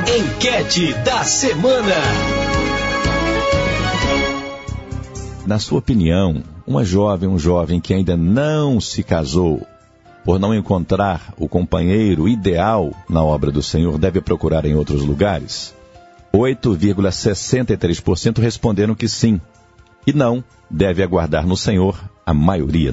Enquete da semana. Na sua opinião, um jovem que ainda não se casou, por não encontrar o companheiro ideal na obra do Senhor, deve procurar em outros lugares? 8,63% responderam que sim. E não, deve aguardar no Senhor, a maioria,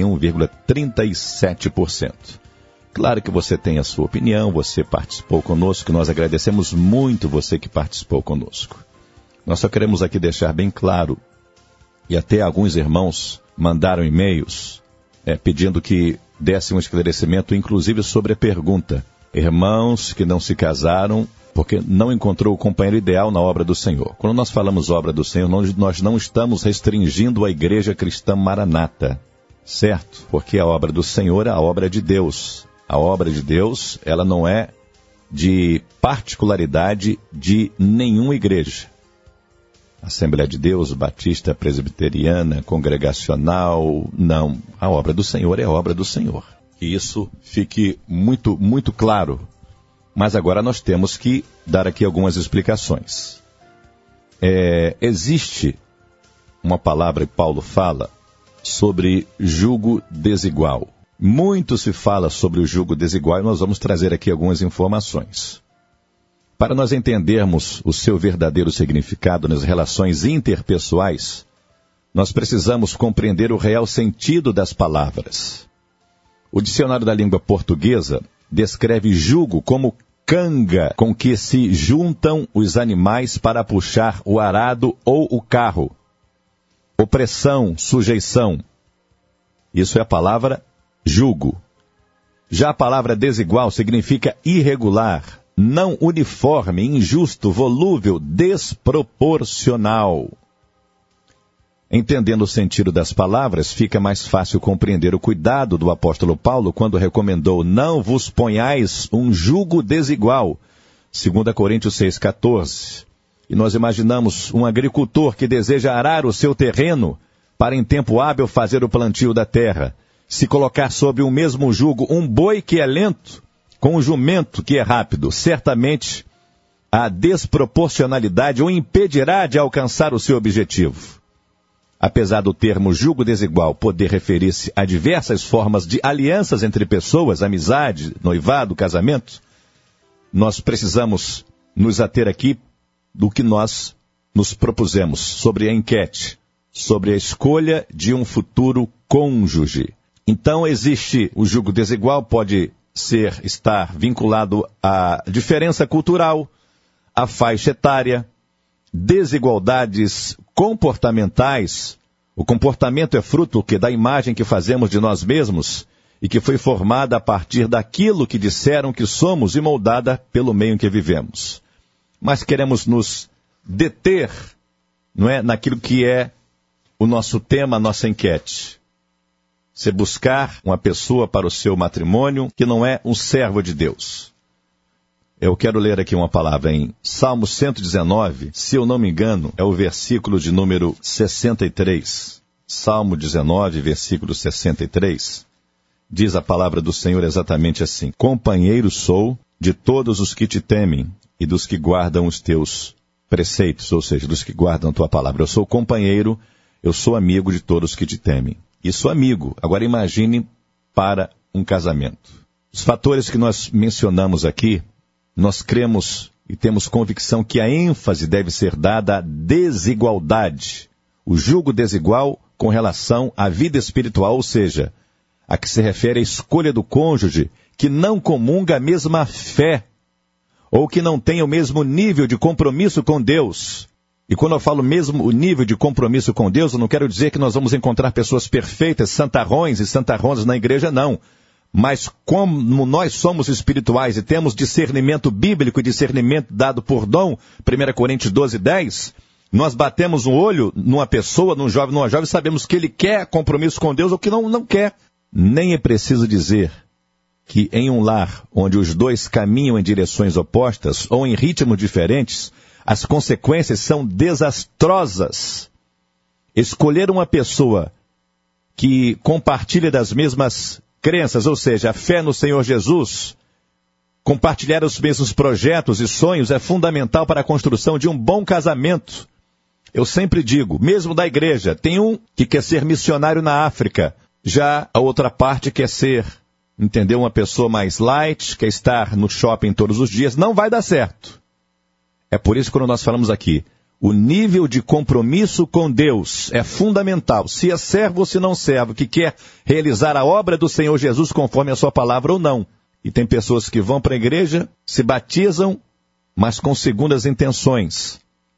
91,37%. Claro que você tem a sua opinião, você participou conosco, nós agradecemos muito você que participou conosco. Nós só queremos aqui deixar bem claro, e até alguns irmãos mandaram e-mails pedindo que desse um esclarecimento, inclusive sobre a pergunta: irmãos que não se casaram porque não encontrou o companheiro ideal na obra do Senhor. Quando nós falamos obra do Senhor, nós não estamos restringindo a Igreja Cristã Maranata, certo? Porque a obra do Senhor é a obra de Deus. A obra de Deus, ela não é de particularidade de nenhuma igreja. Assembleia de Deus, Batista, Presbiteriana, Congregacional, não. A obra do Senhor é a obra do Senhor. Que isso fique muito, muito claro. Mas agora nós temos que dar aqui algumas explicações. Existe uma palavra que Paulo fala sobre jugo desigual. Muito se fala sobre o jugo desigual e nós vamos trazer aqui algumas informações. Para nós entendermos o seu verdadeiro significado nas relações interpessoais, nós precisamos compreender o real sentido das palavras. O dicionário da língua portuguesa descreve jugo como canga com que se juntam os animais para puxar o arado ou o carro. Opressão, sujeição. Isso é a palavra jugo. Já a palavra desigual significa irregular, não uniforme, injusto, volúvel, desproporcional. Entendendo o sentido das palavras, fica mais fácil compreender o cuidado do apóstolo Paulo quando recomendou: não vos ponhais um jugo desigual, 2 Coríntios 6,14. E nós imaginamos um agricultor que deseja arar o seu terreno para em tempo hábil fazer o plantio da terra. Se colocar sob o mesmo jugo um boi que é lento com um jumento que é rápido, certamente a desproporcionalidade o impedirá de alcançar o seu objetivo. Apesar do termo jugo desigual poder referir-se a diversas formas de alianças entre pessoas, amizade, noivado, casamento, nós precisamos nos ater aqui do que nós nos propusemos sobre a enquete, sobre a escolha de um futuro cônjuge. Então existe o jugo desigual, pode estar vinculado à diferença cultural, à faixa etária, desigualdades comportamentais. O comportamento é fruto da imagem que fazemos de nós mesmos e que foi formada a partir daquilo que disseram que somos e moldada pelo meio em que vivemos. Mas queremos nos deter, naquilo que é o nosso tema, a nossa enquete. Você buscar uma pessoa para o seu matrimônio que não é um servo de Deus. Eu quero ler aqui uma palavra em Salmo 119, se eu não me engano, é o versículo de número 63. Salmo 19, versículo 63. Diz a palavra do Senhor exatamente assim: companheiro sou de todos os que te temem e dos que guardam os teus preceitos, ou seja, dos que guardam a tua palavra. Eu sou companheiro, eu sou amigo de todos que te temem. E sou amigo. Agora imagine para um casamento. Os fatores que nós mencionamos aqui, nós cremos e temos convicção que a ênfase deve ser dada à desigualdade. O jugo desigual com relação à vida espiritual, ou seja, a que se refere à escolha do cônjuge que não comunga a mesma fé, ou que não tem o mesmo nível de compromisso com Deus. E quando eu falo mesmo o nível de compromisso com Deus, eu não quero dizer que nós vamos encontrar pessoas perfeitas, santarrões e santarronas na igreja, não. Mas como nós somos espirituais e temos discernimento bíblico e discernimento dado por dom, 1 Coríntios 12:10, nós batemos um olho numa pessoa, numa jovem, e sabemos que ele quer compromisso com Deus ou que não quer. Nem é preciso dizer que em um lar onde os dois caminham em direções opostas ou em ritmos diferentes, as consequências são desastrosas. Escolher uma pessoa que compartilha das mesmas crenças, ou seja, a fé no Senhor Jesus, Compartilhar os mesmos projetos e sonhos é fundamental para a construção de um bom casamento. Eu sempre digo, mesmo da igreja, tem um que quer ser missionário na África, já a outra parte quer ser, entendeu, uma pessoa mais light, quer estar no shopping todos os dias, não vai dar certo. É por isso que quando nós falamos aqui, o nível de compromisso com Deus é fundamental. Se é servo ou se não servo, que quer realizar a obra do Senhor Jesus conforme a sua palavra ou não. E tem pessoas que vão para a igreja, se batizam, mas com segundas intenções.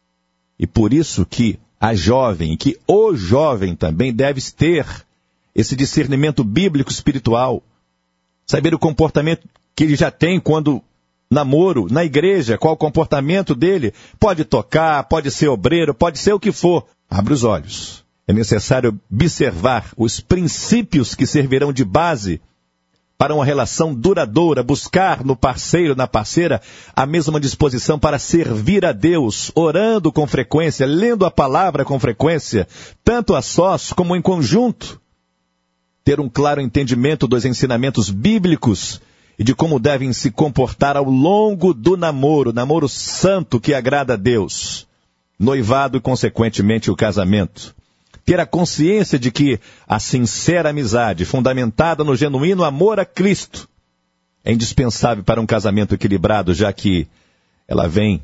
E por isso que a jovem, que o jovem também deve ter esse discernimento bíblico espiritual. Saber o comportamento que ele já tem quando namoro, na igreja, qual o comportamento dele. Pode tocar, pode ser obreiro, pode ser o que for. Abre os olhos. É necessário observar os princípios que servirão de base para uma relação duradoura, buscar no parceiro, na parceira, a mesma disposição para servir a Deus, orando com frequência, lendo a palavra com frequência, tanto a sós como em conjunto. Ter um claro entendimento dos ensinamentos bíblicos e de como devem se comportar ao longo do namoro santo que agrada a Deus, noivado e, consequentemente, o casamento. Ter a consciência de que a sincera amizade, fundamentada no genuíno amor a Cristo, é indispensável para um casamento equilibrado, já que ela vem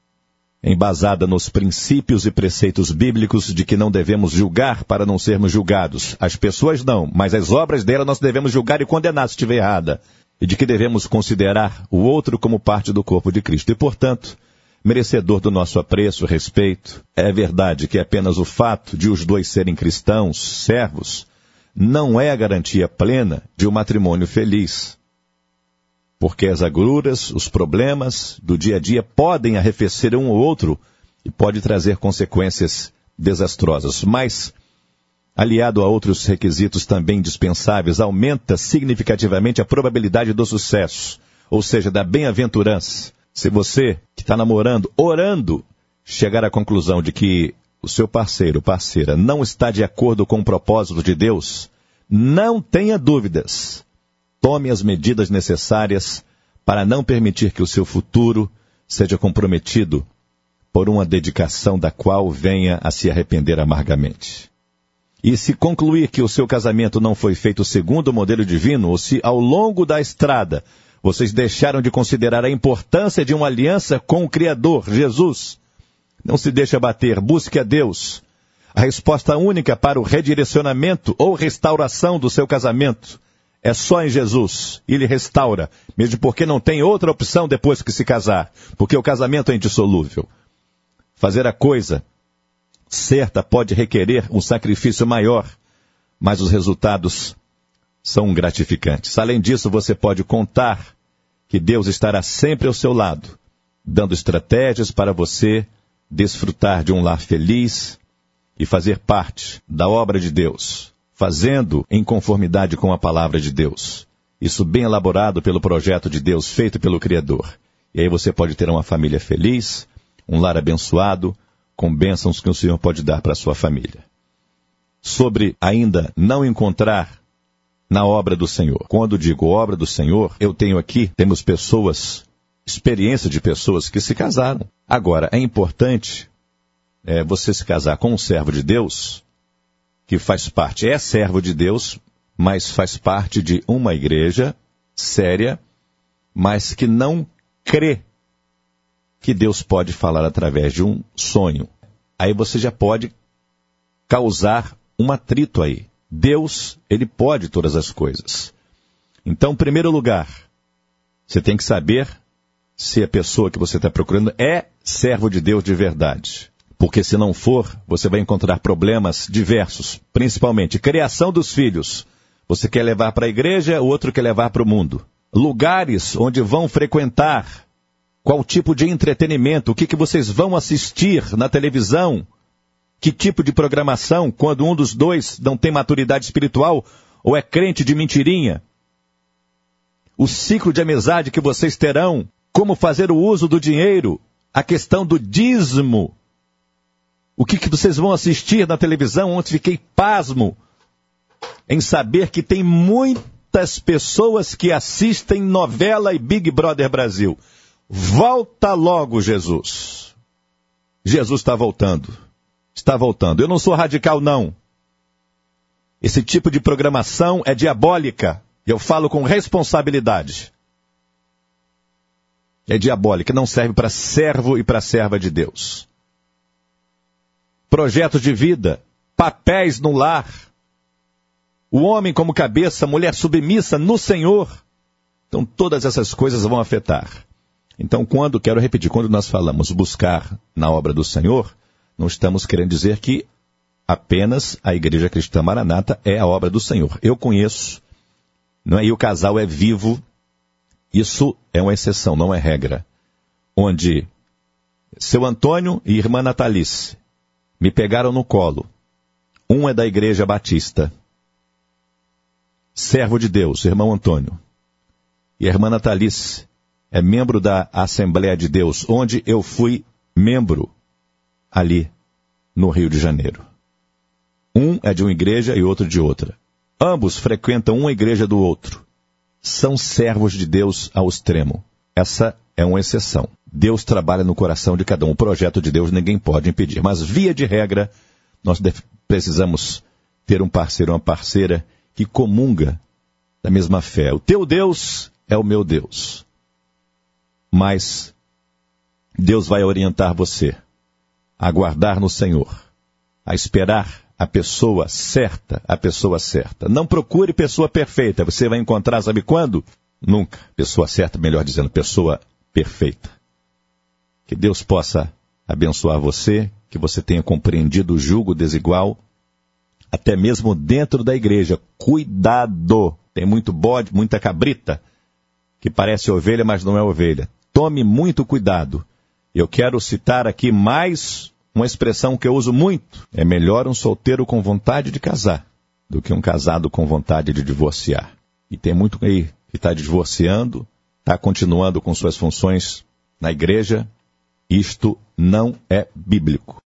embasada nos princípios e preceitos bíblicos de que não devemos julgar para não sermos julgados. As pessoas não, mas as obras dela nós devemos julgar e condenar se estiver errada. E de que devemos considerar o outro como parte do corpo de Cristo. E, portanto, merecedor do nosso apreço, respeito. É verdade que apenas o fato de os dois serem cristãos, servos, não é a garantia plena de um matrimônio feliz. Porque as agruras, os problemas do dia a dia podem arrefecer um ou outro e pode trazer consequências desastrosas. Mas, aliado a outros requisitos também indispensáveis, aumenta significativamente a probabilidade do sucesso, ou seja, da bem-aventurança. Se você, que está namorando, orando, chegar à conclusão de que o seu parceiro, parceira, não está de acordo com o propósito de Deus, não tenha dúvidas. Tome as medidas necessárias para não permitir que o seu futuro seja comprometido por uma dedicação da qual venha a se arrepender amargamente. E se concluir que o seu casamento não foi feito segundo o modelo divino, ou se ao longo da estrada vocês deixaram de considerar a importância de uma aliança com o Criador, Jesus, não se deixe abater, busque a Deus. A resposta única para o redirecionamento ou restauração do seu casamento é só em Jesus. Ele restaura, mesmo porque não tem outra opção depois que se casar, porque o casamento é indissolúvel. Fazer a coisa certa pode requerer um sacrifício maior, mas os resultados são gratificantes. Além disso, você pode contar que Deus estará sempre ao seu lado, dando estratégias para você desfrutar de um lar feliz e fazer parte da obra de Deus, fazendo em conformidade com a palavra de Deus. Isso bem elaborado pelo projeto de Deus, feito pelo Criador. E aí você pode ter uma família feliz, um lar abençoado, com bênçãos que o Senhor pode dar para a sua família. Sobre ainda não encontrar na obra do Senhor. Quando digo obra do Senhor, temos pessoas, experiência de pessoas que se casaram. Agora, é importante você se casar com um servo de Deus, que faz parte, é servo de Deus, mas faz parte de uma igreja séria, mas que não crê que Deus pode falar através de um sonho. Aí você já pode causar um atrito aí. Deus, ele pode todas as coisas. Então, em primeiro lugar, você tem que saber se a pessoa que você está procurando é servo de Deus de verdade. Porque se não for, você vai encontrar problemas diversos, principalmente criação dos filhos. Você quer levar para a igreja, o outro quer levar para o mundo. Lugares onde vão frequentar. Qual tipo de entretenimento? O que vocês vão assistir na televisão? Que tipo de programação quando um dos dois não tem maturidade espiritual ou é crente de mentirinha? O ciclo de amizade que vocês terão? Como fazer o uso do dinheiro? A questão do dízimo? O que vocês vão assistir na televisão? Onde fiquei pasmo em saber que tem muita quantas pessoas que assistem novela e Big Brother Brasil. Volta logo, Jesus. Jesus está voltando. Está voltando. Eu não sou radical, não. Esse tipo de programação é diabólica. Eu falo com responsabilidade. É diabólica, não serve para servo e para serva de Deus. Projetos de vida, papéis no lar. O homem como cabeça, mulher submissa no Senhor. Então todas essas coisas vão afetar. Então quero repetir, quando nós falamos buscar na obra do Senhor, não estamos querendo dizer que apenas a Igreja Cristã Maranata é a obra do Senhor. Eu conheço, não é? E o casal é vivo. Isso é uma exceção, não é regra. Onde seu Antônio e irmã Natalice me pegaram no colo. Um é da Igreja Batista, servo de Deus, irmão Antônio. E a irmã Natalice é membro da Assembleia de Deus, onde eu fui membro ali no Rio de Janeiro. Um é de uma igreja e outro de outra. Ambos frequentam uma igreja do outro. São servos de Deus ao extremo. Essa é uma exceção. Deus trabalha no coração de cada um. O projeto de Deus ninguém pode impedir. Mas, via de regra, nós precisamos ter um parceiro, uma parceira que comunga da mesma fé. O teu Deus é o meu Deus. Mas Deus vai orientar você a aguardar no Senhor, a esperar a pessoa certa, a pessoa certa. Não procure pessoa perfeita. Você vai encontrar, sabe quando? Nunca. Pessoa certa, melhor dizendo, pessoa perfeita. Que Deus possa abençoar você, que você tenha compreendido o jugo desigual, até mesmo dentro da igreja. Cuidado! Tem muito bode, muita cabrita, que parece ovelha, mas não é ovelha. Tome muito cuidado. Eu quero citar aqui mais uma expressão que eu uso muito. É melhor um solteiro com vontade de casar do que um casado com vontade de divorciar. E tem muito aí que está divorciando, está continuando com suas funções na igreja. Isto não é bíblico.